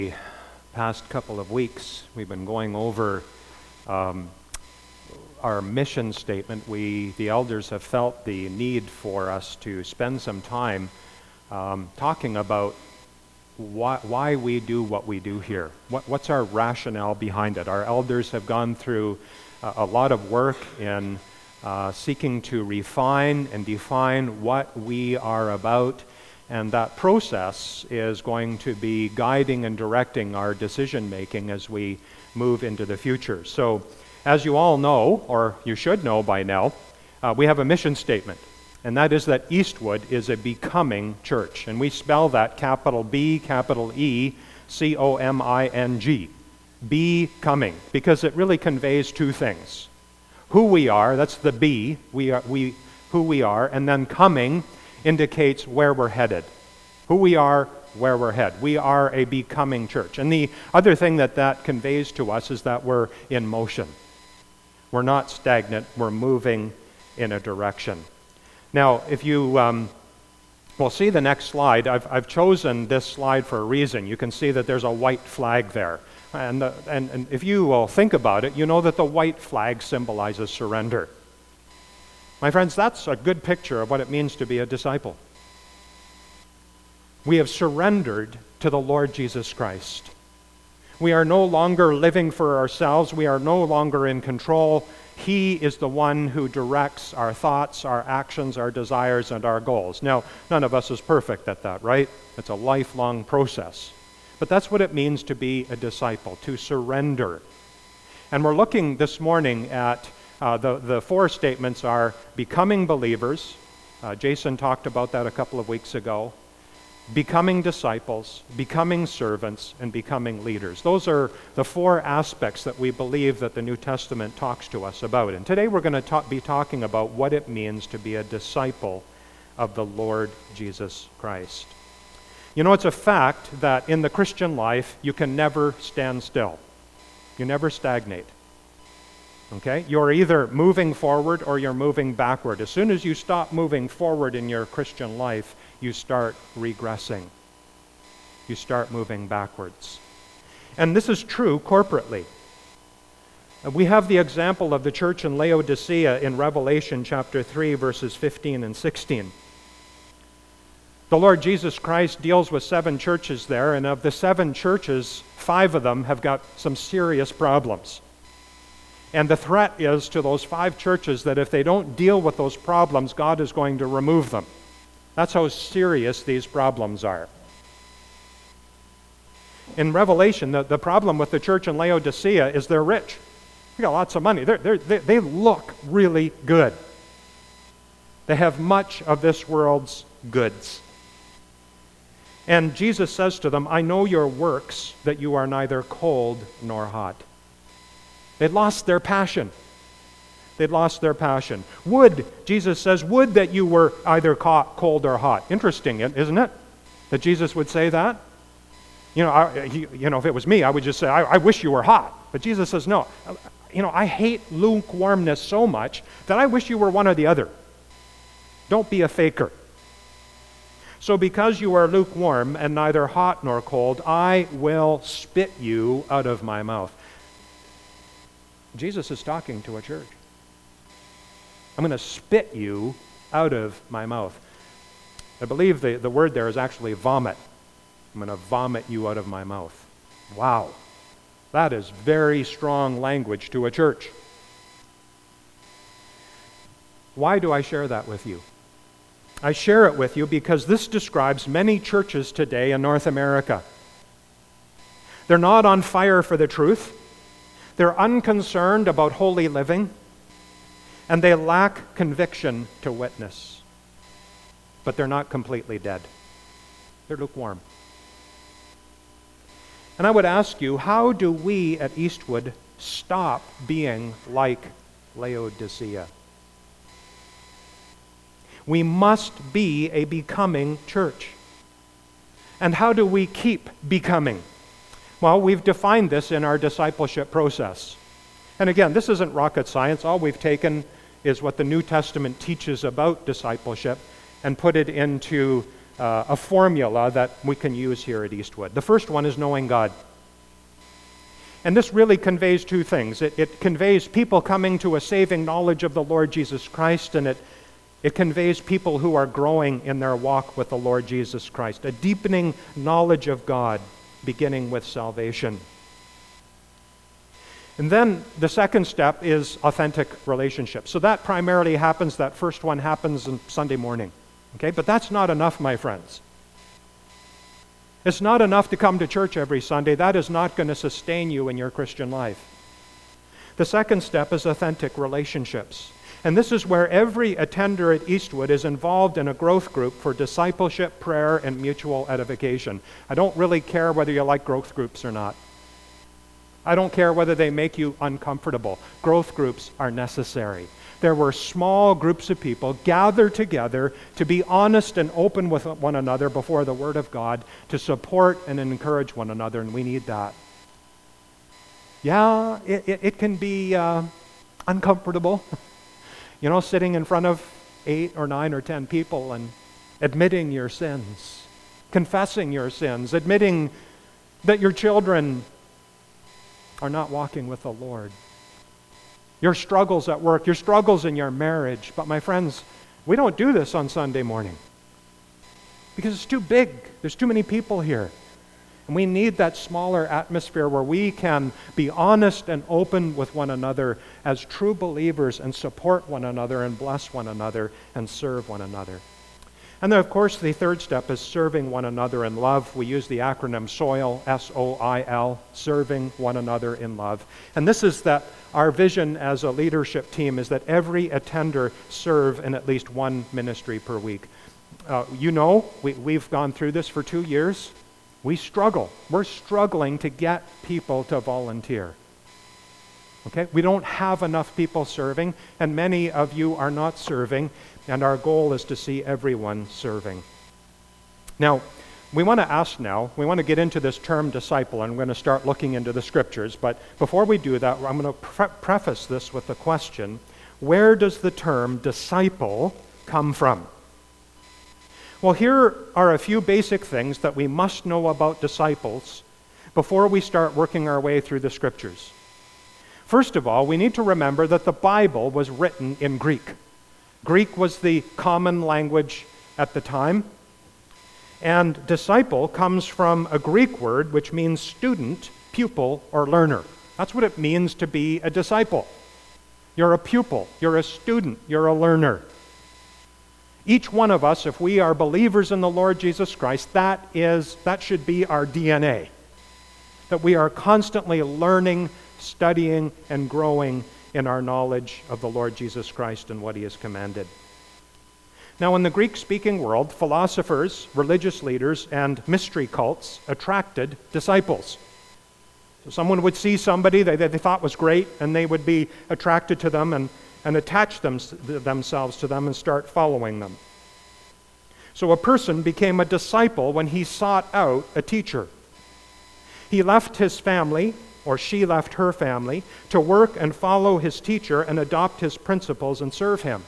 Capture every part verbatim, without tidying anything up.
The past couple of weeks, we've been going over um, our mission statement. We, the elders, have felt the need for us to spend some time um, talking about why, why we do what we do here. What, what's our rationale behind it? Our elders have gone through a, a lot of work in uh, seeking to refine and define what we are about. And that process is going to be guiding and directing our decision making as we move into the future. So, as you all know, or you should know by now, uh, we have a mission statement. And that is that Eastwood is a becoming church. And we spell that capital B, capital E, C O M I N G. Becoming. Because it really conveys two things. Who we are, that's the B, we are, we, who we are, and then coming indicates where we're headed. Who we are, where we're headed. We are a becoming church. And the other thing that that conveys to us is that we're in motion. We're not stagnant. We're moving in a direction. Now, if you um, will see the next slide, I've, I've chosen this slide for a reason. You can see that there's a white flag there. And, uh, and, and if you will think about it, you know that the white flag symbolizes surrender. My friends, that's a good picture of what it means to be a disciple. We have surrendered to the Lord Jesus Christ. We are no longer living for ourselves. We are no longer in control. He is the one who directs our thoughts, our actions, our desires, and our goals. Now, none of us is perfect at that, right? It's a lifelong process. But that's what it means to be a disciple, to surrender. And we're looking this morning at Uh, the, the four statements are becoming believers. Uh, Jason talked about that a couple of weeks ago. Becoming disciples, becoming servants, and becoming leaders. Those are the four aspects that we believe that the New Testament talks to us about. And today we're going to ta- be talking about what it means to be a disciple of the Lord Jesus Christ. You know, it's a fact that in the Christian life, you can never stand still. You never stagnate. Okay? You're either moving forward or you're moving backward. As soon as you stop moving forward in your Christian life, you start regressing. You start moving backwards. And this is true corporately. We have the example of the church in Laodicea in Revelation chapter three, verses fifteen and sixteen. The Lord Jesus Christ deals with seven churches there, and of the seven churches, five of them have got some serious problems. And the threat is to those five churches that if they don't deal with those problems, God is going to remove them. That's how serious these problems are. In Revelation, the, the problem with the church in Laodicea is they're rich. They got lots of money. They're, they're, they they look really good. They have much of this world's goods. And Jesus says to them, I know your works, that you are neither cold nor hot. They'd lost their passion. They'd lost their passion. Would, Jesus says, would that you were either cold or hot. Interesting, isn't it? That Jesus would say that? You know, I, he, you know, if it was me, I would just say, I, I wish you were hot. But Jesus says, no. You know, I hate lukewarmness so much that I wish you were one or the other. Don't be a faker. So because you are lukewarm and neither hot nor cold, I will spit you out of my mouth. Jesus is talking to a church. I'm going to spit you out of my mouth. I believe the, the word there is actually vomit. I'm going to vomit you out of my mouth. Wow. That is very strong language to a church. Why do I share that with you? I share it with you because this describes many churches today in North America. They're not on fire for the truth. They're unconcerned about holy living, and they lack conviction to witness. But they're not completely dead. They're lukewarm. And I would ask you, how do we at Eastwood stop being like Laodicea? We must be a becoming church. And how do we keep becoming? Well, we've defined this in our discipleship process. And again, this isn't rocket science. All we've taken is what the New Testament teaches about discipleship and put it into uh, a formula that we can use here at Eastwood. The first one is knowing God. And this really conveys two things. It, it conveys people coming to a saving knowledge of the Lord Jesus Christ, and it, it conveys people who are growing in their walk with the Lord Jesus Christ, a deepening knowledge of God, beginning with salvation. And then the second step is authentic relationships. So that primarily happens, that first one happens on Sunday morning. Okay, but that's not enough, my friends. It's not enough to come to church every Sunday. That is not going to sustain you in your Christian life. The second step is authentic relationships. And this is where every attender at Eastwood is involved in a growth group for discipleship, prayer, and mutual edification. I don't really care whether you like growth groups or not. I don't care whether they make you uncomfortable. Growth groups are necessary. There were small groups of people gathered together to be honest and open with one another before the Word of God, to support and encourage one another, and we need that. Yeah, it, it, it can be uh, uncomfortable, you know, sitting in front of eight or nine or ten people and admitting your sins, confessing your sins, admitting that your children are not walking with the Lord. Your struggles at work, your struggles in your marriage. But my friends, we don't do this on Sunday morning because it's too big. There's too many people here. And we need that smaller atmosphere where we can be honest and open with one another as true believers and support one another and bless one another and serve one another. And then, of course, the third step is serving one another in love. We use the acronym SOIL, S O I L, serving one another in love. And this is that our vision as a leadership team is that every attender serve in at least one ministry per week. Uh, you know, we, we've gone through this for two years. We struggle. We're struggling to get people to volunteer. Okay? We don't have enough people serving, and many of you are not serving. And our goal is to see everyone serving. Now, we want to ask now, we want to get into this term disciple, and we're going to start looking into the scriptures. But before we do that, I'm going to pre- preface this with the question, where does the term disciple come from? Well, here are a few basic things that we must know about disciples before we start working our way through the scriptures. First of all, we need to remember that the Bible was written in Greek. Greek was the common language at the time. And disciple comes from a Greek word which means student, pupil, or learner. That's what it means to be a disciple. You're a pupil, you're a student, you're a learner. Each one of us, if we are believers in the Lord Jesus Christ, that is, that should be our D N A. That we are constantly learning, studying, and growing in our knowledge of the Lord Jesus Christ and what He has commanded. Now, in the Greek-speaking world, philosophers, religious leaders, and mystery cults attracted disciples. So someone would see somebody they, they thought was great, and they would be attracted to them and, and attach them, themselves to them and start following them. So a person became a disciple when he sought out a teacher. He left his family, or she left her family, to work and follow his teacher and adopt his principles and serve him.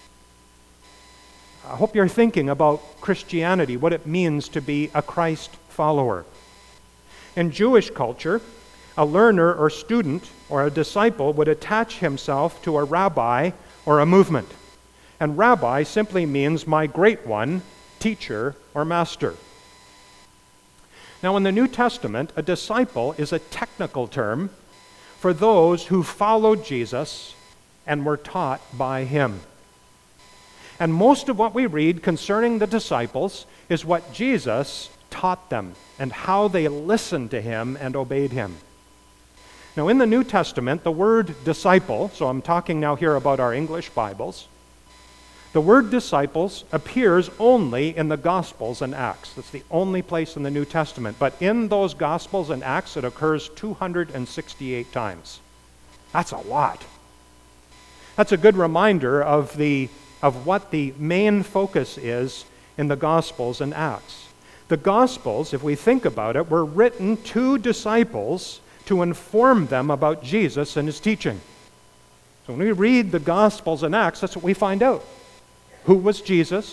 I hope you're thinking about Christianity, what it means to be a Christ follower. In Jewish culture, a learner or student or a disciple would attach himself to a rabbi or a movement. And rabbi simply means my great one, teacher, or master. Now, in the New Testament, a disciple is a technical term for those who followed Jesus and were taught by him. And most of what we read concerning the disciples is what Jesus taught them and how they listened to him and obeyed him. Now, in the New Testament, the word disciple, so I'm talking now here about our English Bibles, the word disciples appears only in the Gospels and Acts. That's the only place in the New Testament. But in those Gospels and Acts, it occurs two hundred sixty-eight times. That's a lot. That's a good reminder of the of what the main focus is in the Gospels and Acts. The Gospels, if we think about it, were written to disciples to inform them about Jesus and his teaching. So when we read the Gospels and Acts, that's what we find out. Who was Jesus?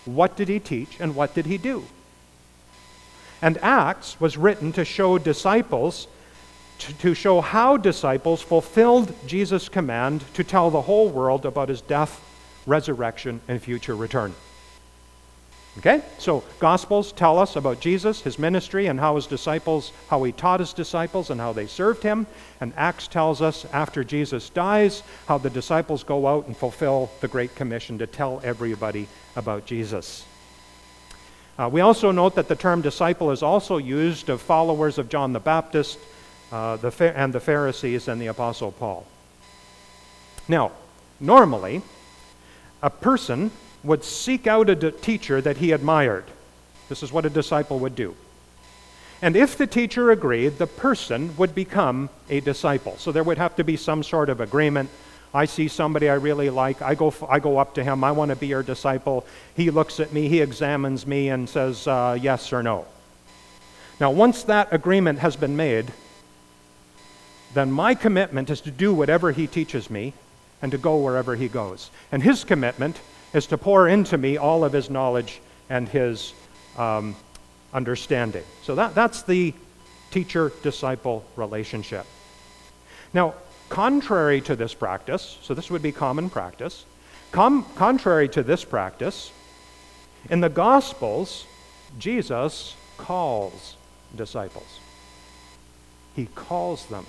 What did he teach and what did he do? And Acts was written to show disciples, to, to show how disciples fulfilled Jesus' command to tell the whole world about his death, resurrection, and future return. Okay? So Gospels tell us about Jesus, his ministry, and how his disciples, how he taught his disciples and how they served him. And Acts tells us after Jesus dies, how the disciples go out and fulfill the Great Commission to tell everybody about Jesus. Uh, we also note that the term disciple is also used of followers of John the Baptist uh, the, and the Pharisees and the Apostle Paul. Now, normally, a person would seek out a d- teacher that he admired. This is what a disciple would do. And if the teacher agreed, the person would become a disciple. So there would have to be some sort of agreement. I see somebody I really like. I go, f- I go up to him. I want to be your disciple. He looks at me. He examines me and says uh, yes or no. Now, once that agreement has been made, then my commitment is to do whatever he teaches me and to go wherever he goes. And his commitment is to pour into me all of his knowledge and his um, understanding. So that, that's the teacher-disciple relationship. Now, contrary to this practice, so this would be common practice, com- contrary to this practice, in the Gospels, Jesus calls disciples. He calls them.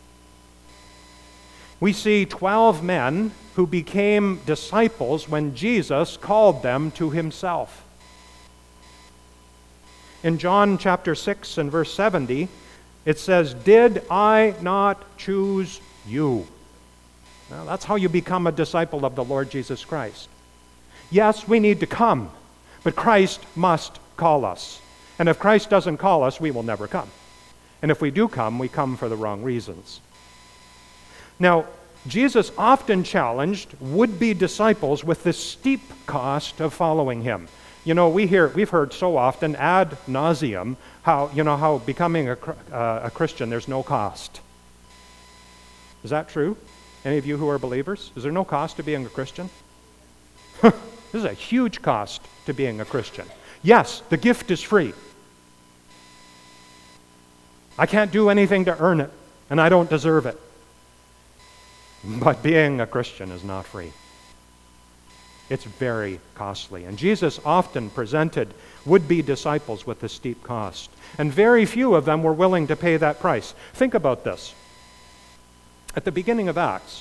We see twelve men who became disciples when Jesus called them to himself. In John chapter six and verse seventy, it says, "Did I not choose you?" Now, that's how you become a disciple of the Lord Jesus Christ. Yes, we need to come, but Christ must call us. And if Christ doesn't call us, we will never come. And if we do come, we come for the wrong reasons. Now, Jesus often challenged would-be disciples with the steep cost of following him. You know, we hear, we've heard so often ad nauseum how, you know, how becoming a, uh, a Christian, there's no cost. Is that true? Any of you who are believers? Is there no cost to being a Christian? This is a huge cost to being a Christian. Yes, the gift is free. I can't do anything to earn it, and I don't deserve it. But being a Christian is not free. It's very costly. And Jesus often presented would-be disciples with a steep cost. And very few of them were willing to pay that price. Think about this. At the beginning of Acts,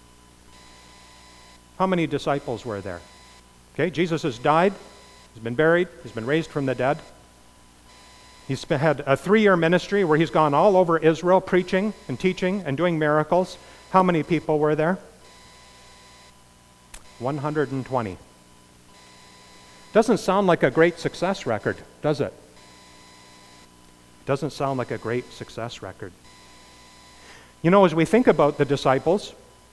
how many disciples were there? Okay, Jesus has died, he's been buried, he's been raised from the dead. He's had a three-year ministry where he's gone all over Israel preaching and teaching and doing miracles. How many people were there? one hundred twenty. Doesn't sound like a great success record, does it? Doesn't sound like a great success record. You know, as we think about the disciples,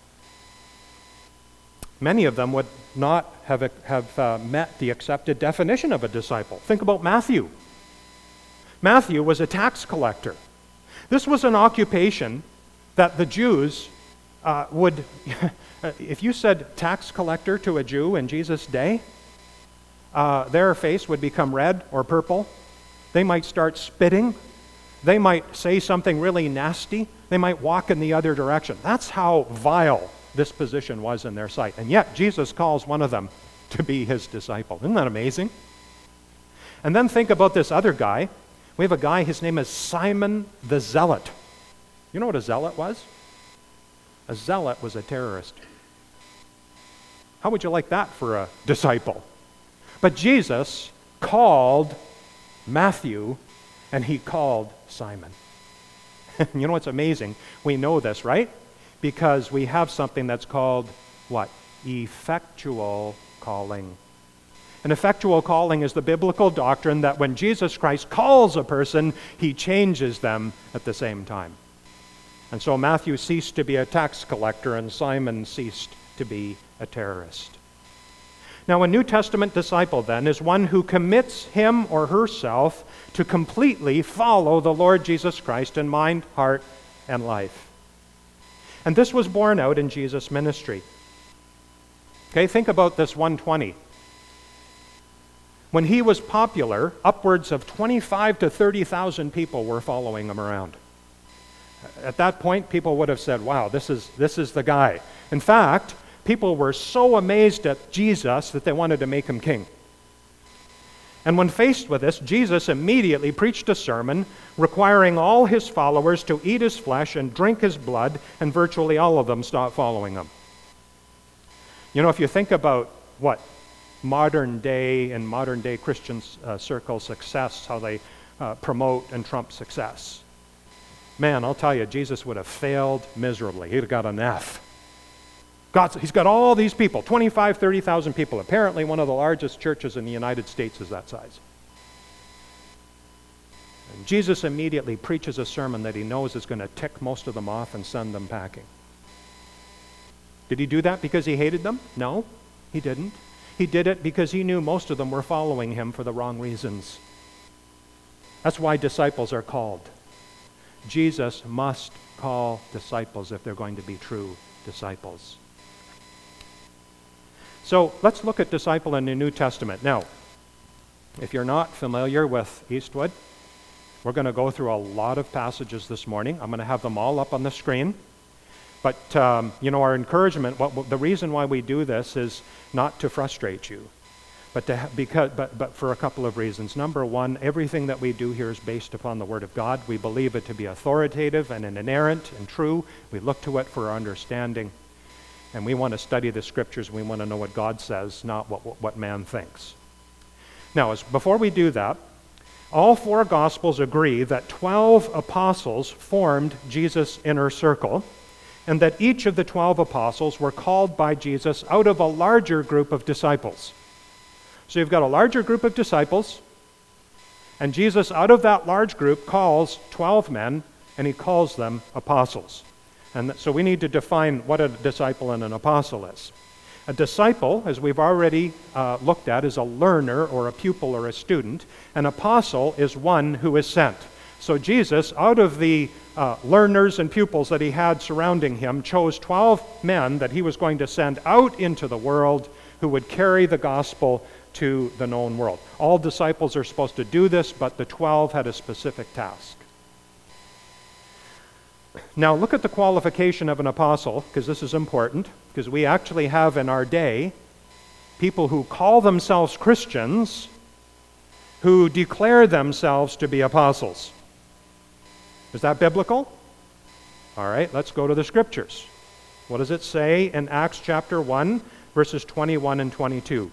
many of them would not have, have uh, met the accepted definition of a disciple. Think about Matthew. Matthew was a tax collector. This was an occupation that the Jews uh, would, if you said tax collector to a Jew in Jesus' day, uh, their face would become red or purple. They might start spitting. They might say something really nasty. They might walk in the other direction. That's how vile this position was in their sight. And yet, Jesus calls one of them to be his disciple. Isn't that amazing? And then think about this other guy. We have a guy, his name is Simon the Zealot. You know what a zealot was? A zealot was a terrorist. How would you like that for a disciple? But Jesus called Matthew, and he called Simon. You know what's amazing? We know this, right? Because we have something that's called, what? Effectual calling. An effectual calling is the biblical doctrine that when Jesus Christ calls a person, he changes them at the same time. And so Matthew ceased to be a tax collector, and Simon ceased to be a terrorist. Now, a New Testament disciple, then, is one who commits him or herself to completely follow the Lord Jesus Christ in mind, heart, and life. And this was borne out in Jesus' ministry. Okay, think about this one twenty. When he was popular, upwards of twenty-five to thirty thousand people were following him around. At that point, people would have said, wow, this is, this is the guy. In fact, people were so amazed at Jesus that they wanted to make him king. And when faced with this, Jesus immediately preached a sermon requiring all his followers to eat his flesh and drink his blood, and virtually all of them stopped following him. You know, if you think about what modern day and modern day Christian uh, circle success, how they uh, promote and trump success, man, I'll tell you, Jesus would have failed miserably. He'd have got an F. God's, he's got all these people, twenty-five, thirty thousand people. Apparently one of the largest churches in the United States is that size. And Jesus immediately preaches a sermon that he knows is going to tick most of them off and send them packing. Did he do that because he hated them? No, he didn't. He did it because he knew most of them were following him for the wrong reasons. That's why disciples are called. Jesus must call disciples if they're going to be true disciples. So let's look at disciple in the New Testament. Now, if you're not familiar with Eastwood, we're going to go through a lot of passages this morning. I'm going to have them all up on the screen. But, um, you know, our encouragement, what, the reason why we do this is not to frustrate you, but, to, because, but, but for a couple of reasons. Number one, everything that we do here is based upon the Word of God. We believe it to be authoritative and inerrant and true. We look to it for our understanding. And we want to study the Scriptures. We want to know what God says, not what, what, what man thinks. Now, as, before we do that, all four Gospels agree that twelve apostles formed Jesus' inner circle, and that each of the twelve apostles were called by Jesus out of a larger group of disciples. So you've got a larger group of disciples, and Jesus, out of that large group, calls twelve men, and he calls them apostles. And so we need to define what a disciple and an apostle is. A disciple, as we've already uh, looked at, is a learner or a pupil or a student. An apostle is one who is sent. So Jesus, out of the uh, learners and pupils that he had surrounding him, chose twelve men that he was going to send out into the world who would carry the gospel to the known world. All disciples are supposed to do this, but the twelve had a specific task. Now look at the qualification of an apostle, because this is important, because we actually have in our day people who call themselves Christians who declare themselves to be apostles. Is that biblical? All right, let's go to the Scriptures. What does it say in Acts chapter one, verses twenty-one and twenty-two?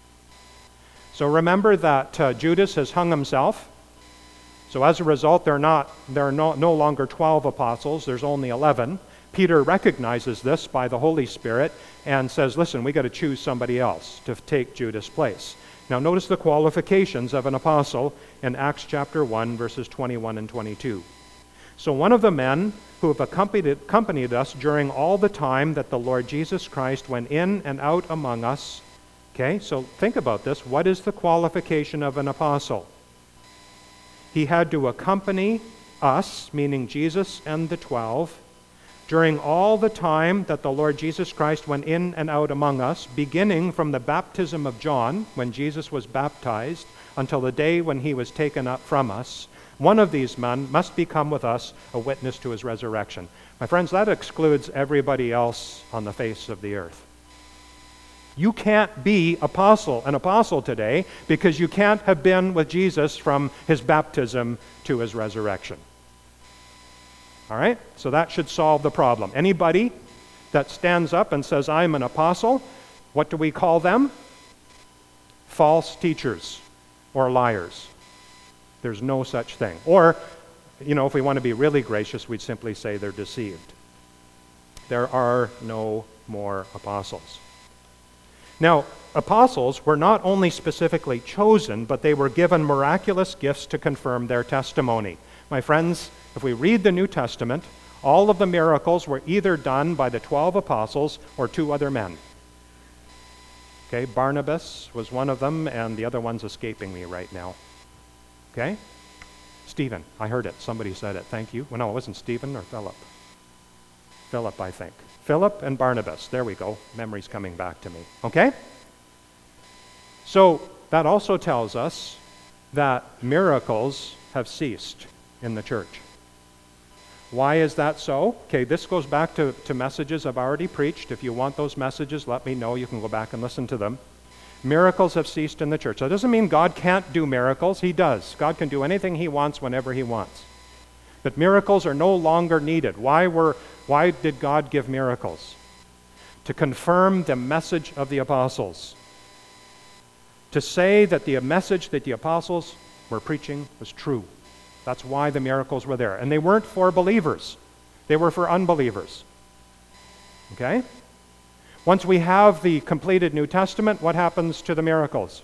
So remember that uh, Judas has hung himself. So as a result, there are, not, there are no, no longer twelve apostles, there's only eleven. Peter recognizes this by the Holy Spirit and says, listen, we got to choose somebody else to take Judas' place. Now notice the qualifications of an apostle in Acts chapter one, verses twenty-one and twenty-two. So one of the men who have accompanied, accompanied us during all the time that the Lord Jesus Christ went in and out among us. Okay, so think about this. What is the qualification of an apostle? He had to accompany us, meaning Jesus and the twelve, during all the time that the Lord Jesus Christ went in and out among us, beginning from the baptism of John, when Jesus was baptized, until the day when he was taken up from us. One of these men must become with us a witness to his resurrection. My friends, that excludes everybody else on the face of the earth. You can't be apostle, an apostle today because you can't have been with Jesus from his baptism to his resurrection. All right? So that should solve the problem. Anybody that stands up and says, I'm an apostle, what do we call them? False teachers or liars. There's no such thing. Or, you know, if we want to be really gracious, we'd simply say they're deceived. There are no more apostles. Now, apostles were not only specifically chosen, but they were given miraculous gifts to confirm their testimony. My friends, if we read the New Testament, all of the miracles were either done by the twelve apostles or two other men. Okay, Barnabas was one of them, and the other one's escaping me right now. Okay? Stephen, I heard it. Somebody said it. Thank you. Well, no, it wasn't Stephen or Philip. Philip, I think. Philip and Barnabas. There we go. Memory's coming back to me. Okay? So that also tells us that miracles have ceased in the church. Why is that so? Okay, this goes back to, to messages I've already preached. If you want those messages, let me know. You can go back and listen to them. Miracles have ceased in the church. That doesn't mean God can't do miracles. He does. God can do anything he wants whenever he wants. But miracles are no longer needed. Why were, why did God give miracles? To confirm the message of the apostles. To say that the message that the apostles were preaching was true. That's why the miracles were there. And they weren't for believers. They were for unbelievers. Okay? Once we have the completed New Testament, what happens to the miracles?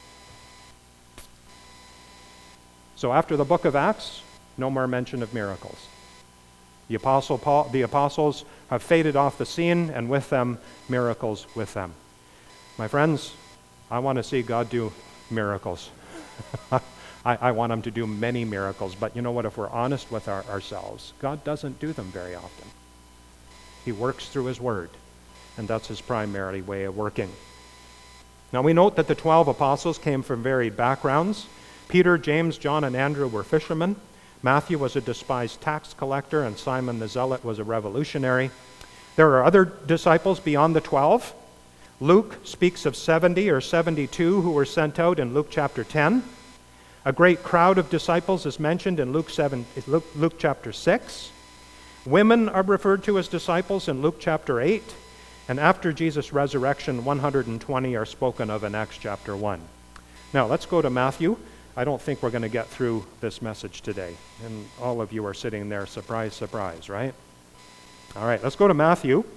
So after the book of Acts, no more mention of miracles. The apostle Paul, the apostles have faded off the scene, and with them, miracles with them. My friends, I want to see God do miracles. I, I want him to do many miracles, but you know what? If we're honest with our, ourselves, God doesn't do them very often. He works through his word, and that's his primary way of working. Now we note that the twelve apostles came from varied backgrounds. Peter, James, John, and Andrew were fishermen. Matthew was a despised tax collector, and Simon the Zealot was a revolutionary. There are other disciples beyond the twelve. Luke speaks of seventy or seventy-two who were sent out in Luke chapter ten. A great crowd of disciples is mentioned in Luke, seven, Luke, Luke chapter six. Women are referred to as disciples in Luke chapter eight. And after Jesus' resurrection, one hundred twenty are spoken of in Acts chapter one. Now, let's go to Matthew. I don't think we're going to get through this message today. And all of you are sitting there, surprise, surprise, right? All right, let's go to Matthew.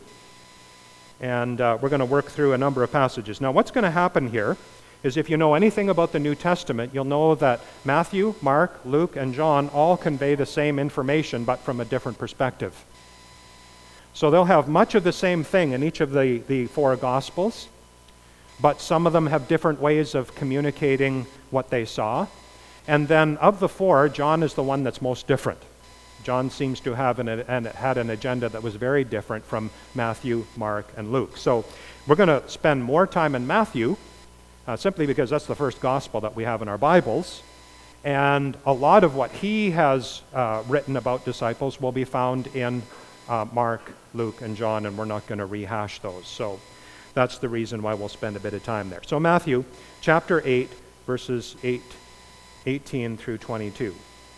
And uh, we're going to work through a number of passages. Now, what's going to happen here is if you know anything about the New Testament, you'll know that Matthew, Mark, Luke, and John all convey the same information, but from a different perspective. So they'll have much of the same thing in each of the, the four Gospels, but some of them have different ways of communicating what they saw. And then of the four, John is the one that's most different. John seems to have an, an, had an agenda that was very different from Matthew, Mark, and Luke. So we're going to spend more time in Matthew, uh, simply because that's the first gospel that we have in our Bibles. And a lot of what he has uh, written about disciples will be found in uh, Mark, Luke, and John, and we're not going to rehash those. So that's the reason why we'll spend a bit of time there. So Matthew chapter eight, verses eight, eighteen through twenty-two.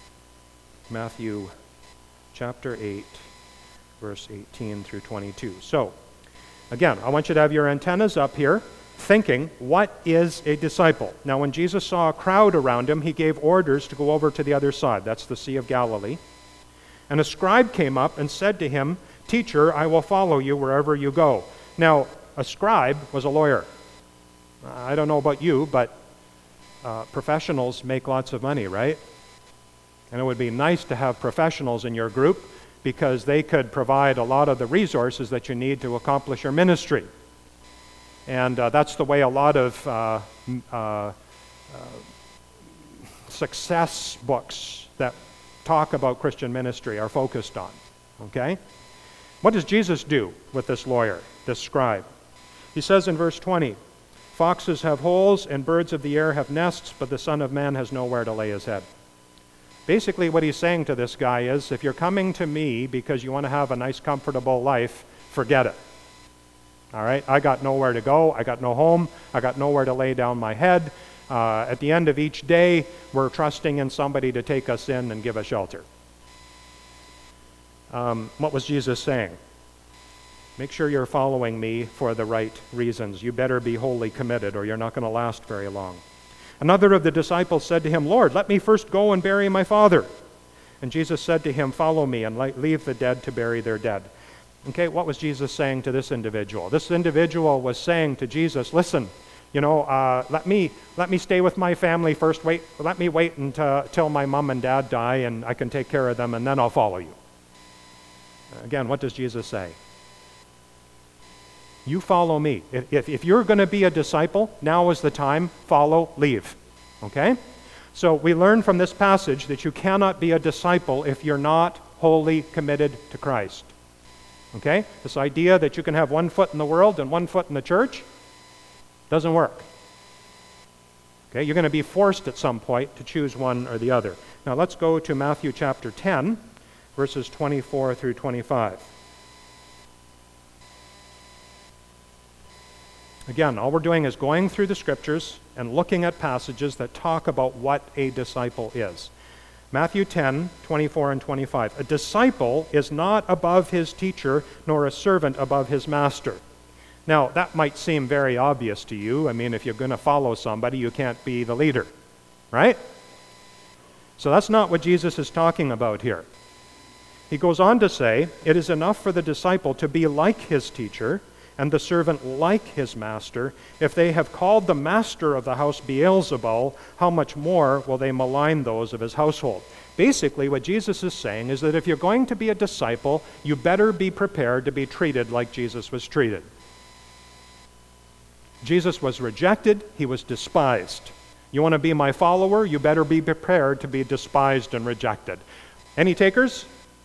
Matthew chapter eight, verse eighteen through twenty-two. So, again, I want you to have your antennas up here, thinking, what is a disciple? Now, when Jesus saw a crowd around him, he gave orders to go over to the other side. That's the Sea of Galilee. And a scribe came up and said to him, "Teacher, I will follow you wherever you go." Now, a scribe was a lawyer. I don't know about you, but uh, professionals make lots of money, right? And it would be nice to have professionals in your group because they could provide a lot of the resources that you need to accomplish your ministry. And uh, that's the way a lot of uh, uh, uh, success books that talk about Christian ministry are focused on. Okay? What does Jesus do with this lawyer, this scribe? He says in verse twenty, "Foxes have holes and birds of the air have nests, but the Son of Man has nowhere to lay his head." Basically, what he's saying to this guy is, if you're coming to me because you want to have a nice, comfortable life, forget it. All right? I got nowhere to go. I got no home. I got nowhere to lay down my head. Uh, at the end of each day, we're trusting in somebody to take us in and give us shelter. Um, what was Jesus saying? Make sure you're following me for the right reasons. You better be wholly committed or you're not going to last very long. Another of the disciples said to him, "Lord, let me first go and bury my father." And Jesus said to him, "Follow me and leave the dead to bury their dead." Okay, what was Jesus saying to this individual? This individual was saying to Jesus, listen, you know, uh, let me let me stay with my family first. Wait, let me wait until, until my mom and dad die and I can take care of them and then I'll follow you. Again, what does Jesus say? You follow me. If, if, if you're going to be a disciple, now is the time. Follow, leave. Okay? So we learn from this passage that you cannot be a disciple if you're not wholly committed to Christ. Okay? This idea that you can have one foot in the world and one foot in the church doesn't work. Okay, you're going to be forced at some point to choose one or the other. Now let's go to Matthew chapter ten, verses twenty-four through twenty-five. Again, all we're doing is going through the scriptures and looking at passages that talk about what a disciple is. Matthew ten, twenty-four and twenty-five. A disciple is not above his teacher, nor a servant above his master. Now, that might seem very obvious to you. I mean, if you're going to follow somebody, you can't be the leader, right? So that's not what Jesus is talking about here. He goes on to say, it is enough for the disciple to be like his teacher, and the servant like his master. If they have called the master of the house Beelzebul, how much more will they malign those of his household? Basically, what Jesus is saying is that if you're going to be a disciple, you better be prepared to be treated like Jesus was treated. Jesus was rejected, he was despised. You want to be my follower, you better be prepared to be despised and rejected. Any takers?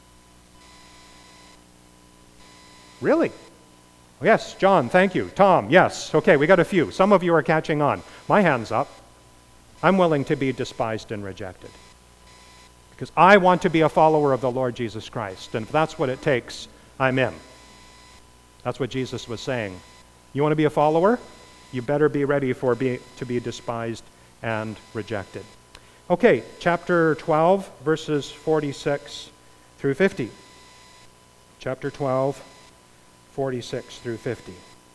Really? Yes, John, thank you. Tom, yes. Okay, we got a few. Some of you are catching on. My hand's up. I'm willing to be despised and rejected. Because I want to be a follower of the Lord Jesus Christ. And if that's what it takes, I'm in. That's what Jesus was saying. You want to be a follower? You better be ready for be, to be despised and rejected. Okay, chapter twelve, verses forty-six through fifty. Chapter twelve, forty-six through fifty.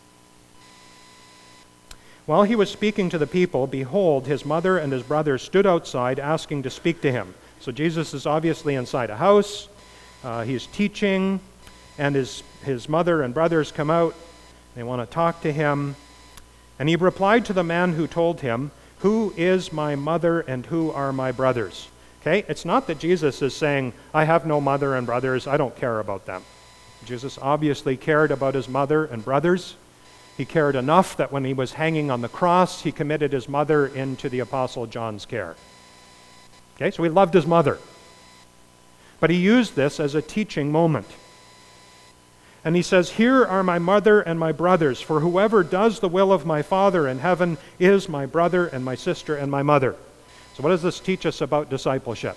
While he was speaking to the people, behold, his mother and his brothers stood outside asking to speak to him. So Jesus is obviously inside a house. Uh, he's teaching, and his, his mother and brothers come out. They want to talk to him. And he replied to the man who told him, who is my mother and who are my brothers? Okay, it's not that Jesus is saying, I have no mother and brothers, I don't care about them. Jesus obviously cared about his mother and brothers. He cared enough that when he was hanging on the cross, he committed his mother into the Apostle John's care. Okay, so he loved his mother. But he used this as a teaching moment. And he says, here are my mother and my brothers, for whoever does the will of my Father in heaven is my brother and my sister and my mother. So what does this teach us about discipleship?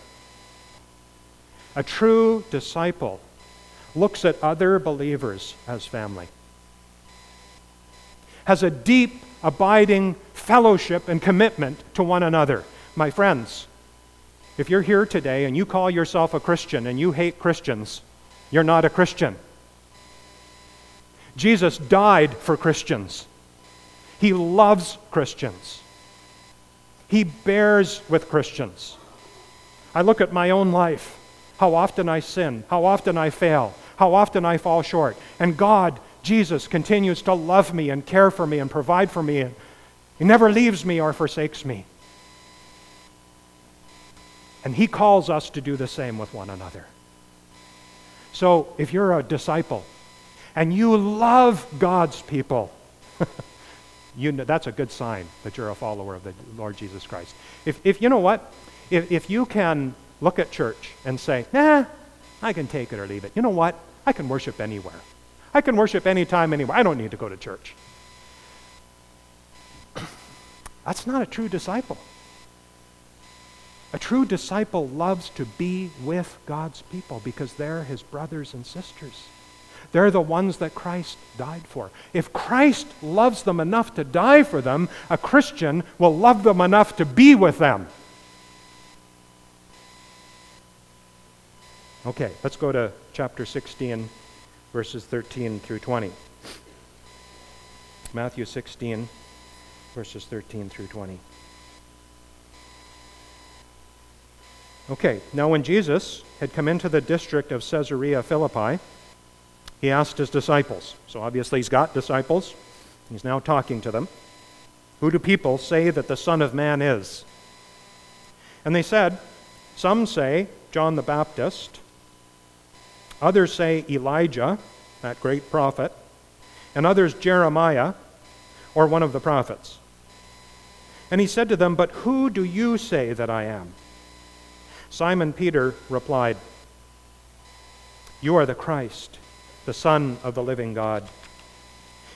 A true disciple looks at other believers as family, has a deep, abiding fellowship and commitment to one another. My friends, if you're here today and you call yourself a Christian and you hate Christians, you're not a Christian. Jesus died for Christians. He loves Christians. He bears with Christians. I look at my own life, how often I sin, how often I fail, how often I fall short. And God, Jesus, continues to love me and care for me and provide for me. And He never leaves me or forsakes me. And He calls us to do the same with one another. So if you're a disciple and you love God's people, you know, that's a good sign that you're a follower of the Lord Jesus Christ. If, if you know what, if, if you can look at church and say, nah, I can take it or leave it. You know what? I can worship anywhere. I can worship anytime, anywhere. I don't need to go to church. That's not a true disciple. A true disciple loves to be with God's people because they're his brothers and sisters. They're the ones that Christ died for. If Christ loves them enough to die for them, a Christian will love them enough to be with them. Okay, let's go to chapter sixteen, verses thirteen through twenty. Matthew sixteen, verses thirteen through twenty. Okay, now when Jesus had come into the district of Caesarea Philippi, he asked his disciples. So obviously he's got disciples. He's now talking to them. Who do people say that the Son of Man is? And they said, some say John the Baptist, others say Elijah, that great prophet, and others Jeremiah, or one of the prophets. And he said to them, but who do you say that I am? Simon Peter replied, you are the Christ, the Son of the living God.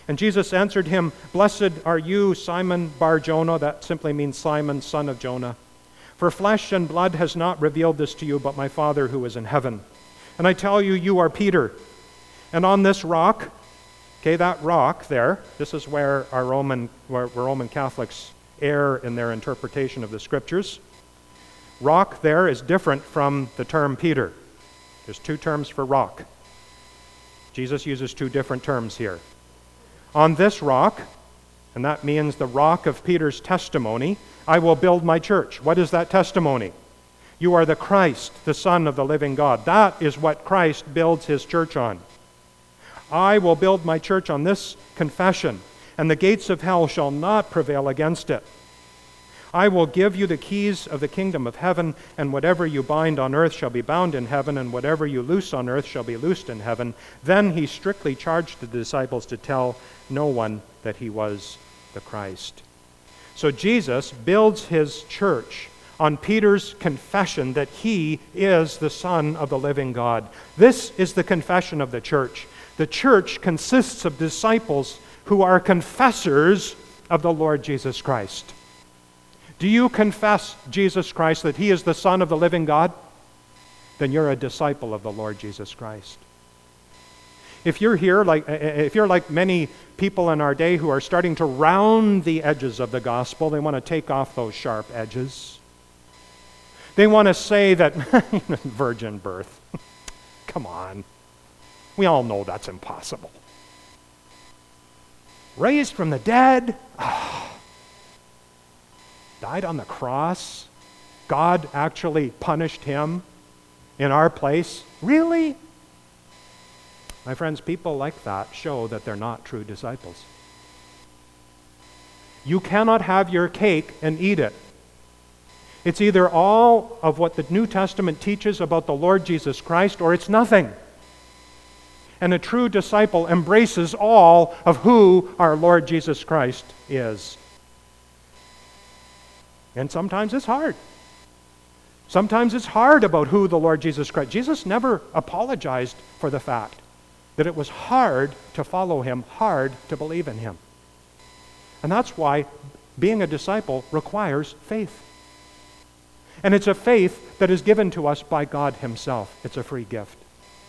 And Jesus answered him, Blessed are you, Simon Bar-Jonah. That simply means Simon, son of Jonah. For flesh and blood has not revealed this to you, but my Father who is in heaven. And I tell you, you are Peter. And on this rock, okay, that rock there, this is where our Roman, where Roman Catholics err in their interpretation of the Scriptures. Rock there is different from the term Peter. There's two terms for rock. Jesus uses two different terms here. On this rock, and that means the rock of Peter's testimony, I will build my church. What is that testimony? You are the Christ, the Son of the living God. That is what Christ builds his church on. I will build my church on this confession, and the gates of hell shall not prevail against it. I will give you the keys of the kingdom of heaven, and whatever you bind on earth shall be bound in heaven, and whatever you loose on earth shall be loosed in heaven. Then he strictly charged the disciples to tell no one that he was the Christ. So Jesus builds his church on Peter's confession that he is the Son of the living God. This is the confession of the church. The church consists of disciples who are confessors of the Lord Jesus Christ. Do you confess Jesus Christ, that he is the Son of the living God? Then you're a disciple of the Lord Jesus Christ. If you're here, like if you're like many people in our day who are starting to round the edges of the gospel, they want to take off those sharp edges. They want to say that virgin birth. Come on. We all know that's impossible. Raised from the dead. Died on the cross. God actually punished him in our place. Really? My friends, people like that show that they're not true disciples. You cannot have your cake and eat it. It's either all of what the New Testament teaches about the Lord Jesus Christ, or it's nothing. And a true disciple embraces all of who our Lord Jesus Christ is. And sometimes it's hard. Sometimes it's hard about who the Lord Jesus Christ. Jesus never apologized for the fact that it was hard to follow him, hard to believe in him. And that's why being a disciple requires faith. And it's a faith that is given to us by God himself. It's a free gift.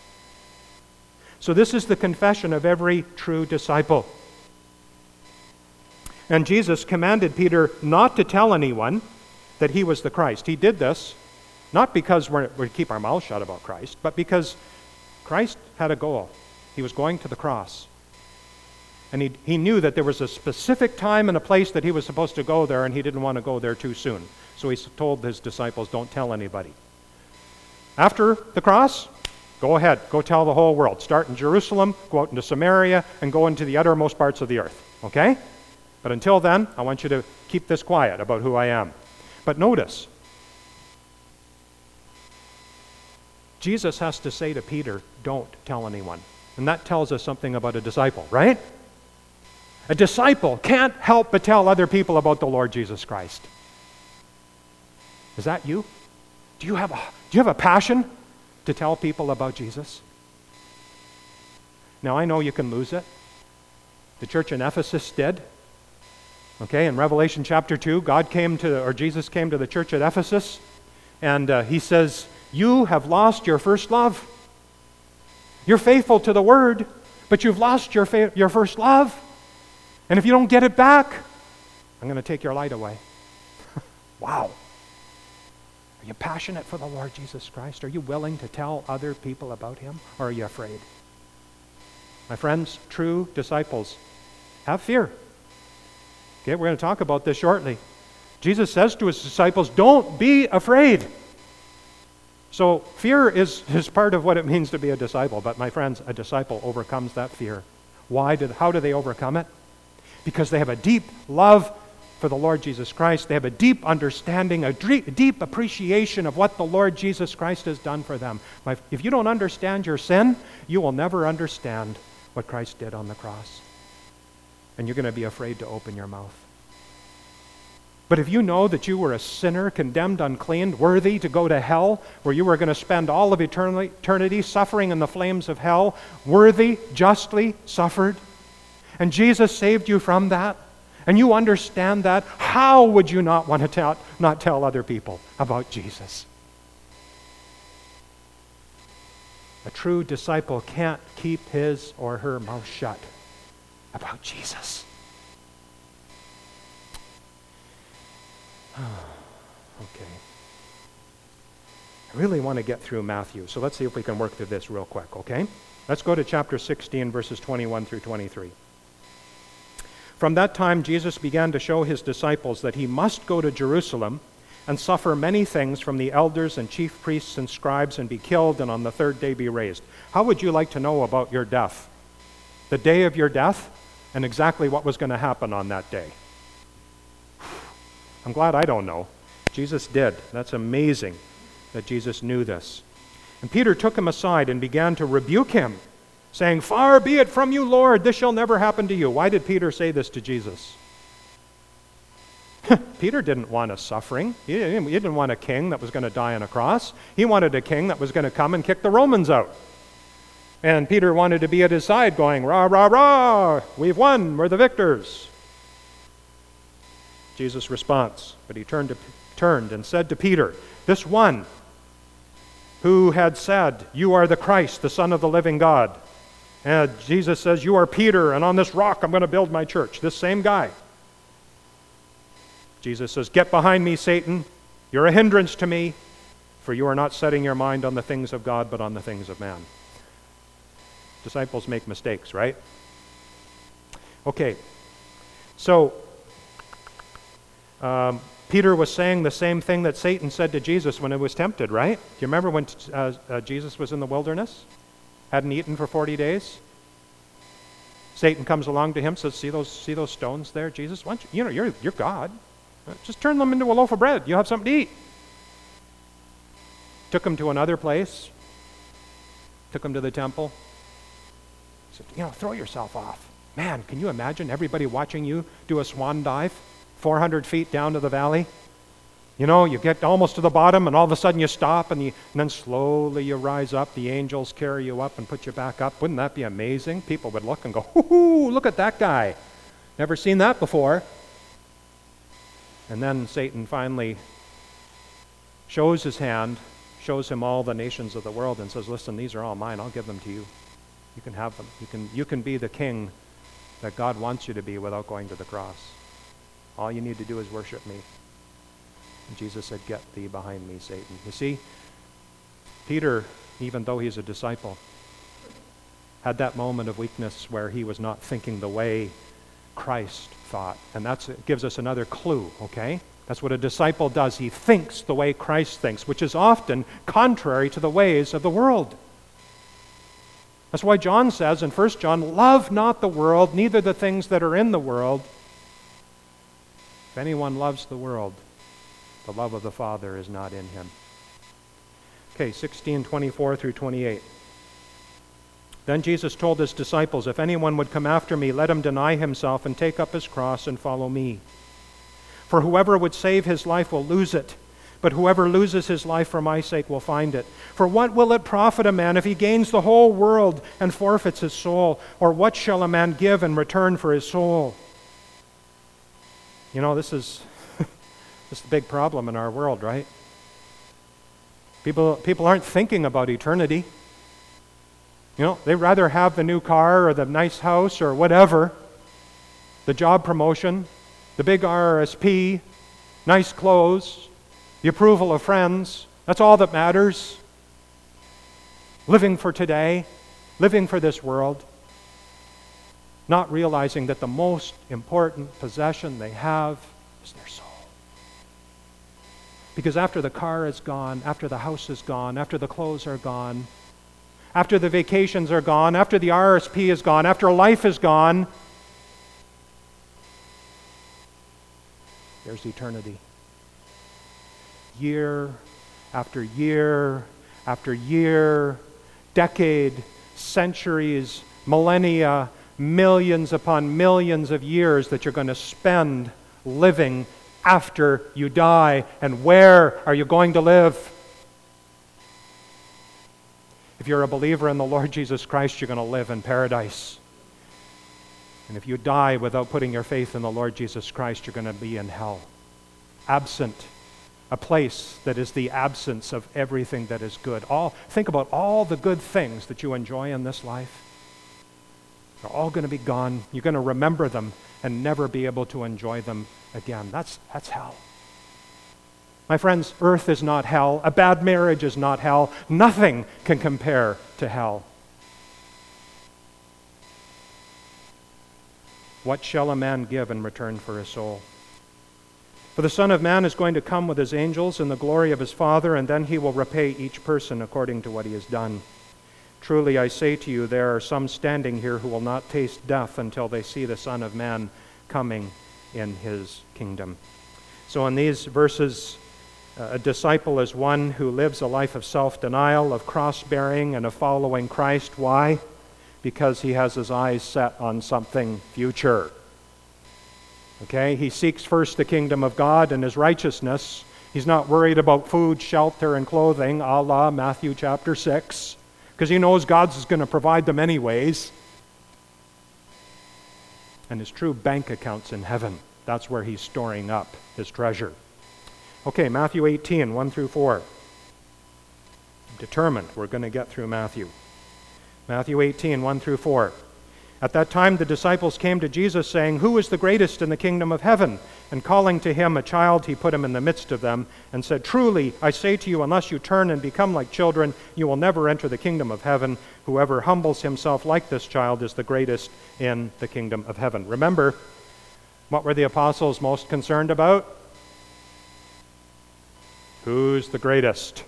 So this is the confession of every true disciple. And Jesus commanded Peter not to tell anyone that he was the Christ. He did this not because we're, we keep our mouths shut about Christ, but because Christ had a goal. He was going to the cross. And he, he knew that there was a specific time and a place that he was supposed to go there, and he didn't want to go there too soon. So he told his disciples, don't tell anybody. After the cross, go ahead, go tell the whole world. Start in Jerusalem, go out into Samaria, and go into the uttermost parts of the earth. Okay? But until then, I want you to keep this quiet about who I am. But notice, Jesus has to say to Peter, don't tell anyone. And that tells us something about a disciple, right? A disciple can't help but tell other people about the Lord Jesus Christ. Is that you? Do you have a, do you have a passion to tell people about Jesus? Now, I know you can lose it. The church in Ephesus did. Okay, in Revelation chapter two, God came to, or Jesus came to the church at Ephesus, and uh, he says, you have lost your first love. You're faithful to the word, but you've lost your, fa- your first love. And if you don't get it back, I'm going to take your light away. Wow. Are you passionate for the Lord Jesus Christ? Are you willing to tell other people about him, or are you afraid? My friends, true disciples have fear. Okay, we're going to talk about this shortly. Jesus says to his disciples, don't be afraid. So fear is, is part of what it means to be a disciple. But my friends, a disciple overcomes that fear. Why? Did, how do they overcome it? Because they have a deep love for the Lord Jesus Christ. They have a deep understanding, a deep appreciation of what the Lord Jesus Christ has done for them. My, if you don't understand your sin, you will never understand what Christ did on the cross. And you're going to be afraid to open your mouth. But if you know that you were a sinner, condemned, unclean, worthy to go to hell, where you were going to spend all of eternity, eternity suffering in the flames of hell, worthy, justly suffered, and Jesus saved you from that, and you understand that, how would you not want to tell, not tell other people about Jesus? A true disciple can't keep his or her mouth shut about Jesus. Okay. I really want to get through Matthew, so let's see if we can work through this real quick, okay? Let's go to chapter sixteen, verses twenty-one through twenty-three. From that time, Jesus began to show his disciples that he must go to Jerusalem and suffer many things from the elders and chief priests and scribes and be killed and on the third day be raised. How would you like to know about your death? The day of your death and exactly what was going to happen on that day. I'm glad I don't know. Jesus did. That's amazing that Jesus knew this. And Peter took him aside and began to rebuke him, saying, "Far be it from you, Lord, this shall never happen to you." Why did Peter say this to Jesus? Peter didn't want a suffering. He didn't, he didn't want a king that was going to die on a cross. He wanted a king that was going to come and kick the Romans out. And Peter wanted to be at his side going, "Rah, rah, rah, we've won, we're the victors." Jesus' response, but he turned, to, turned and said to Peter, this one who had said, "You are the Christ, the Son of the living God." And Jesus says, "You are Peter, and on this rock I'm going to build my church." This same guy. Jesus says, "Get behind me, Satan. You're a hindrance to me, for you are not setting your mind on the things of God, but on the things of man." Disciples make mistakes, right? Okay, so um, Peter was saying the same thing that Satan said to Jesus when he was tempted, right? Do you remember when uh, uh, Jesus was in the wilderness? Hadn't eaten for forty days? Satan comes along to him, says, see those see those stones there, Jesus? Why don't you, you know, you're, you're God. Just turn them into a loaf of bread. You'll have something to eat. Took him to another place. Took him to the temple. He said, you know, throw yourself off. Man, can you imagine everybody watching you do a swan dive four hundred feet down to the valley? You know, you get almost to the bottom and all of a sudden you stop and, you, and then slowly you rise up. The angels carry you up and put you back up. Wouldn't that be amazing? People would look and go, "Hoo-hoo, look at that guy. Never seen that before." And then Satan finally shows his hand, shows him all the nations of the world and says, "Listen, these are all mine. I'll give them to you. You can have them. You can, you can be the king that God wants you to be without going to the cross. All you need to do is worship me." And Jesus said, "Get thee behind me, Satan." You see, Peter, even though he's a disciple, had that moment of weakness where he was not thinking the way Christ thought. And that gives us another clue, okay? That's what a disciple does. He thinks the way Christ thinks, which is often contrary to the ways of the world. That's why John says in First John, "Love not the world, neither the things that are in the world. If anyone loves the world, the love of the Father is not in him." Okay, sixteen twenty-four through twenty-eight. Then Jesus told his disciples, "If anyone would come after me, let him deny himself and take up his cross and follow me. For whoever would save his life will lose it, but whoever loses his life for my sake will find it. For what will it profit a man if he gains the whole world and forfeits his soul? Or what shall a man give in return for his soul?" You know, this is this is the big problem in our world, right? People, people aren't thinking about eternity. You know, they'd rather have the new car or the nice house or whatever, the job promotion, the big R R S P, nice clothes, the approval of friends. That's all that matters. Living for today, living for this world, not realizing that the most important possession they have is their soul. Because after the car is gone, after the house is gone, after the clothes are gone, after the vacations are gone, after the R R S P is gone, after life is gone, there's eternity. Year after year after year, decade, centuries, millennia, millions upon millions of years that you're going to spend living after you die. And where are you going to live? If you're a believer in the Lord Jesus Christ, you're going to live in paradise. And if you die without putting your faith in the Lord Jesus Christ, you're going to be in hell. Absent. A place that is the absence of everything that is good. All, think about all the good things that you enjoy in this life. They're all going to be gone. You're going to remember them and never be able to enjoy them again. That's, that's hell. My friends, earth is not hell. A bad marriage is not hell. Nothing can compare to hell. What shall a man give in return for his soul? For the Son of Man is going to come with his angels in the glory of his Father, and then he will repay each person according to what he has done. Truly I say to you, there are some standing here who will not taste death until they see the Son of Man coming in his kingdom. So in these verses, a disciple is one who lives a life of self-denial, of cross-bearing, and of following Christ. Why? Because he has his eyes set on something future. Okay? He seeks first the kingdom of God and his righteousness. He's not worried about food, shelter, and clothing, a la Matthew chapter six, because he knows God's going to provide them anyways. And his true bank account's in heaven. That's where he's storing up his treasure. Okay, Matthew eighteen, one through four. Determined we're going to get through Matthew. Matthew eighteen, one through four. At that time the disciples came to Jesus, saying, "Who is the greatest in the kingdom of heaven?" And calling to him a child, he put him in the midst of them, and said, "Truly, I say to you, unless you turn and become like children, you will never enter the kingdom of heaven. Whoever humbles himself like this child is the greatest in the kingdom of heaven." Remember, what were the apostles most concerned about? Who's the greatest?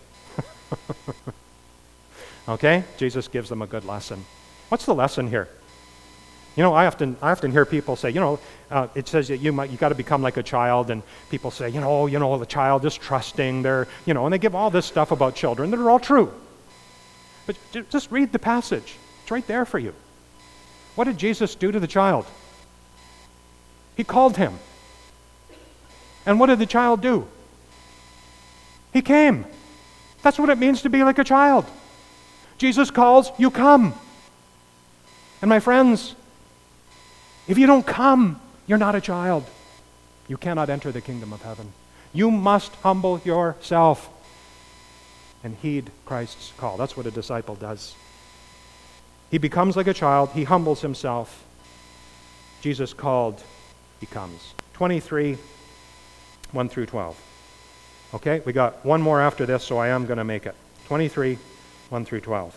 Okay, Jesus gives them a good lesson. What's the lesson here? You know, I often I often hear people say, you know, uh, it says that you might you got to become like a child, and people say, you know, you know, the child is trusting. They're, you know, and they give all this stuff about children that are all true. But j- just read the passage; it's right there for you. What did Jesus do to the child? He called him, and what did the child do? He came. That's what it means to be like a child. Jesus calls, you come. And my friends, if you don't come, you're not a child. You cannot enter the kingdom of heaven. You must humble yourself and heed Christ's call. That's what a disciple does. He becomes like a child. He humbles himself. Jesus called, he comes. twenty-three, one through twelve. Okay, we got one more after this, so I am going to make it. twenty-three, one through twelve.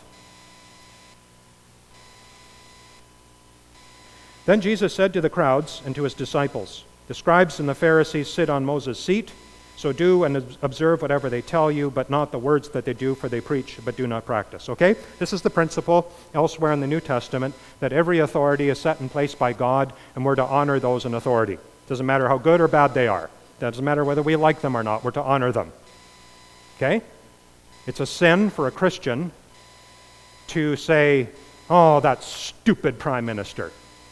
Then Jesus said to the crowds and to his disciples, "The scribes and the Pharisees sit on Moses' seat, so do and observe whatever they tell you, but not the words that they do, for they preach, but do not practice." Okay? This is the principle elsewhere in the New Testament, that every authority is set in place by God, and we're to honor those in authority. Doesn't matter how good or bad they are. Doesn't matter whether we like them or not, we're to honor them. Okay? It's a sin for a Christian to say, "Oh, that stupid prime minister,"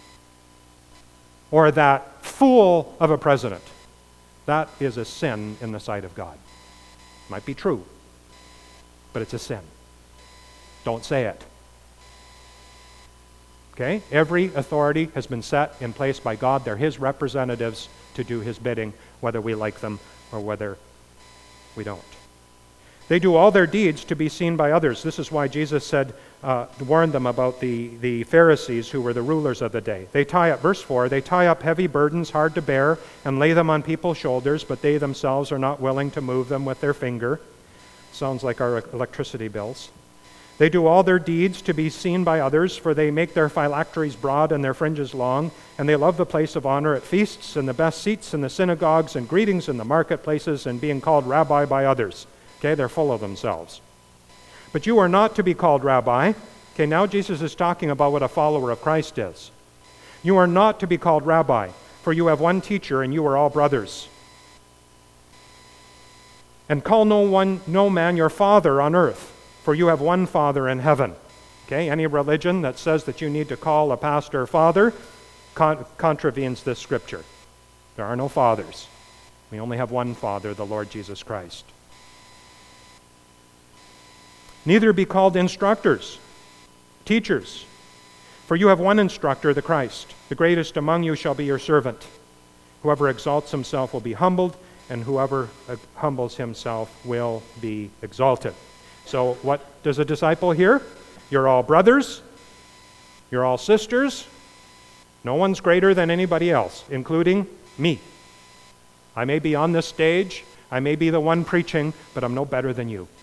or "that fool of a president." That is a sin in the sight of God. Might be true, but it's a sin. Don't say it. Okay? Every authority has been set in place by God. They're his representatives to do his bidding, whether we like them or whether we don't. They do all their deeds to be seen by others. This is why Jesus said, uh, warned them about the, the Pharisees who were the rulers of the day. They tie up, verse four, they tie up heavy burdens hard to bear and lay them on people's shoulders, but they themselves are not willing to move them with their finger. Sounds like our electricity bills. They do all their deeds to be seen by others, for they make their phylacteries broad and their fringes long, and they love the place of honor at feasts and the best seats in the synagogues and greetings in the marketplaces and being called rabbi by others. Okay, they're full of themselves. But you are not to be called rabbi. Okay, now Jesus is talking about what a follower of Christ is. You are not to be called rabbi, for you have one teacher and you are all brothers. And call no one, no man your father on earth, for you have one Father in heaven. Okay, any religion that says that you need to call a pastor father con- contravenes this scripture. There are no fathers. We only have one Father, the Lord Jesus Christ. Neither be called instructors, teachers, For you have one instructor, the Christ. The greatest among you shall be your servant. Whoever exalts himself will be humbled, and whoever uh, humbles himself will be exalted. So what does a disciple hear? You're all brothers. You're all sisters. No one's greater than anybody else, including me. I may be on this stage. I may be the one preaching, but I'm no better than you.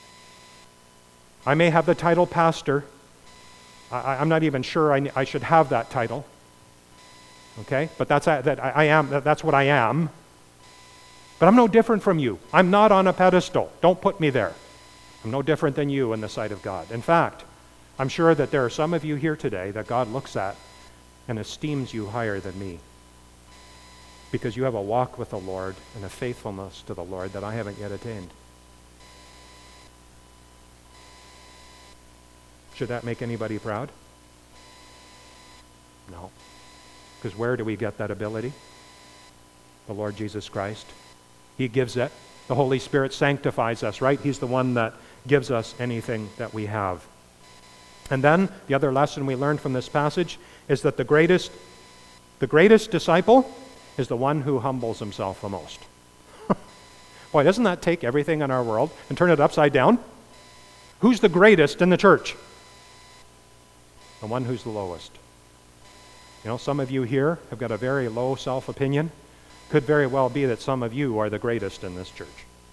I may have the title pastor. I, I'm not even sure I, I should have that title. Okay? But that's that I, I am. That's what I am. But I'm no different from you. I'm not on a pedestal. Don't put me there. I'm no different than you in the sight of God. In fact, I'm sure that there are some of you here today that God looks at and esteems you higher than me, because you have a walk with the Lord and a faithfulness to the Lord that I haven't yet attained. Should that make anybody proud? No. Because where do we get that ability? The Lord Jesus Christ. He gives it. The Holy Spirit sanctifies us, right? He's the one that gives us anything that we have. And then the other lesson we learned from this passage is that the greatest, the greatest disciple is the one who humbles himself the most. Boy, doesn't that take everything in our world and turn it upside down? Who's the greatest in the church? The one who's the lowest. You know, some of you here have got a very low self-opinion. Could very well be that some of you are the greatest in this church.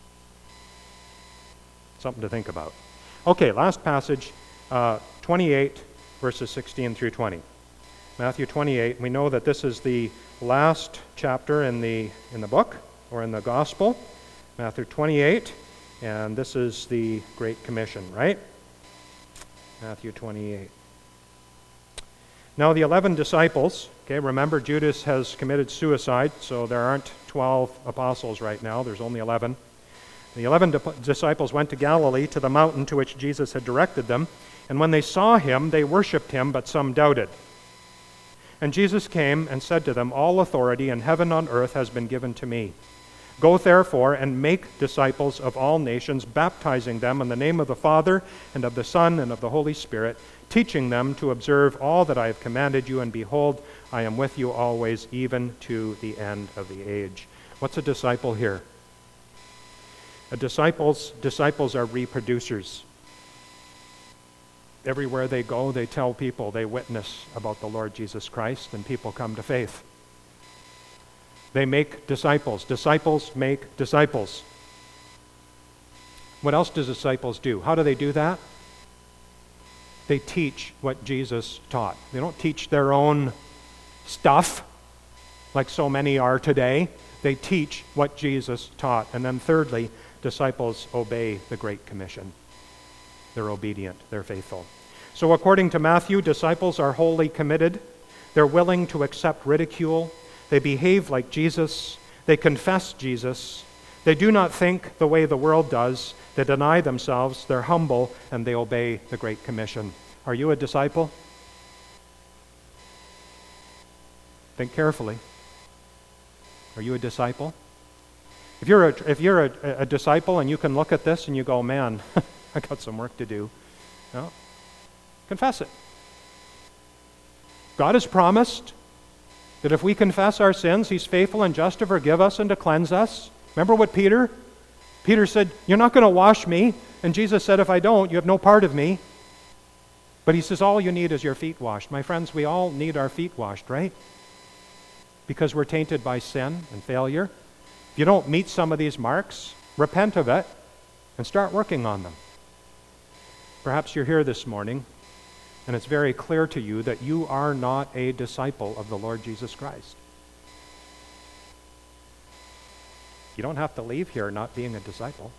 Something to think about. Okay, last passage, uh, twenty-eight, verses sixteen through twenty. Matthew twenty-eight, we know that this is the last chapter in the in the book, or in the gospel. Matthew twenty-eight, and this is the Great Commission, right? Matthew twenty-eight. Now the eleven disciples, okay, remember Judas has committed suicide, so there aren't twelve apostles right now, there's only eleven. The eleven di- disciples went to Galilee, to the mountain to which Jesus had directed them, and when they saw him, they worshipped him, but some doubted. And Jesus came and said to them, All authority in heaven and on earth has been given to me. Go therefore and make disciples of all nations, baptizing them in the name of the Father and of the Son and of the Holy Spirit, teaching them to observe all that I have commanded you, and behold, I am with you always, even to the end of the age. What's a disciple here? A disciples, disciples are reproducers. Everywhere they go, they tell people, they witness about the Lord Jesus Christ, and people come to faith. They make disciples. Disciples make disciples. What else do disciples do? How do they do that? They teach what Jesus taught. They don't teach their own stuff like so many are today. They teach what Jesus taught. And then thirdly, disciples obey the Great Commission. They're obedient. They're faithful. So according to Matthew, disciples are wholly committed. They're willing to accept ridicule. They behave like Jesus. They confess Jesus. They do not think the way the world does. They deny themselves. They're humble, and they obey the Great Commission. Are you a disciple? Think carefully. Are you a disciple? If you're a, if you're a, a disciple and you can look at this and you go, man, I got some work to do. No? Confess it. God has promised that if we confess our sins, He's faithful and just to forgive us and to cleanse us. Remember what Peter? Peter said, you're not going to wash me. And Jesus said, if I don't, you have no part of me. But He says, all you need is your feet washed. My friends, we all need our feet washed, right? Because we're tainted by sin and failure. If you don't meet some of these marks, repent of it and start working on them. Perhaps you're here this morning, and it's very clear to you that you are not a disciple of the Lord Jesus Christ. You don't have to leave here not being a disciple.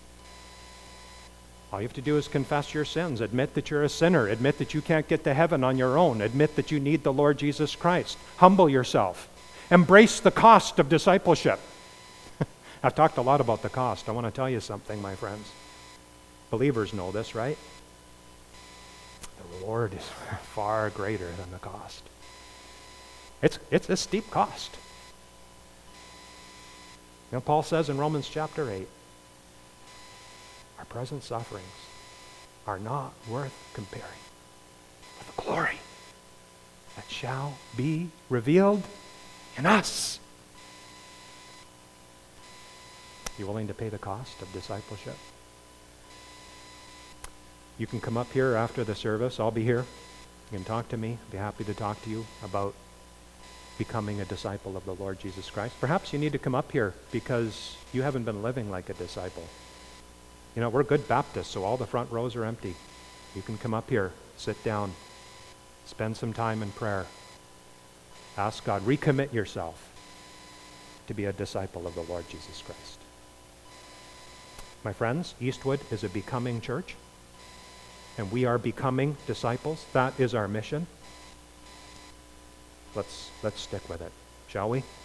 All you have to do is confess your sins, admit that you're a sinner, admit that you can't get to heaven on your own, admit that you need the Lord Jesus Christ. Humble yourself. Embrace the cost of discipleship. I've talked a lot about the cost. I want to tell you something, my friends. Believers know this, right? The reward is far greater than the cost. It's, it's a steep cost. You know, Paul says in Romans chapter eight, our present sufferings are not worth comparing with the glory shall be revealed in us. You willing to pay the cost of discipleship? You can come up here after the service. I'll be here. You can talk to me. I'd be happy to talk to you about becoming a disciple of the Lord Jesus Christ. Perhaps you need to come up here because you haven't been living like a disciple. You know, we're good Baptists, so all the front rows are empty. You can come up here, sit down, spend some time in prayer. Ask God, recommit yourself to be a disciple of the Lord Jesus Christ. My friends, Eastwood is a becoming church, and we are becoming disciples. That is our mission. Let's, let's stick with it, shall we?